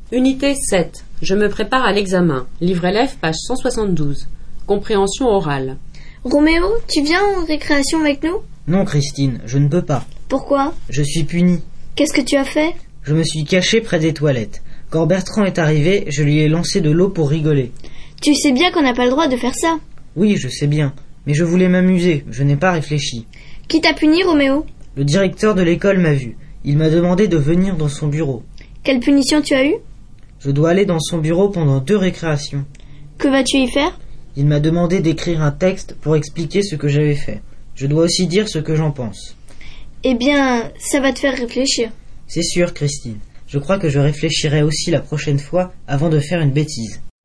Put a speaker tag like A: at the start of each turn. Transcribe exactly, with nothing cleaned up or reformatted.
A: Unité sept. Je me prépare à l'examen. Livre élève, page cent soixante-douze. Compréhension orale.
B: Roméo, tu viens en récréation avec nous?
C: Non, Christine, je ne peux pas.
B: Pourquoi?
C: Je suis puni.
B: Qu'est-ce que tu as fait?
C: Je me suis caché près des toilettes. Quand Bertrand est arrivé, je lui ai lancé de l'eau pour rigoler.
B: Tu sais bien qu'on n'a pas le droit de faire ça.
C: Oui, je sais bien. Mais je voulais m'amuser, je n'ai pas réfléchi.
B: Qui t'a puni, Roméo?
C: Le directeur de l'école m'a vu. Il m'a demandé de venir dans son bureau.
B: Quelle punition tu as eue?
C: Je dois aller dans son bureau pendant deux récréations.
B: Que vas-tu y faire?
C: Il m'a demandé d'écrire un texte pour expliquer ce que j'avais fait. Je dois aussi dire ce que j'en pense.
B: Eh bien, ça va te faire réfléchir.
C: C'est sûr, Christine. Je crois que je réfléchirai aussi la prochaine fois avant de faire une bêtise.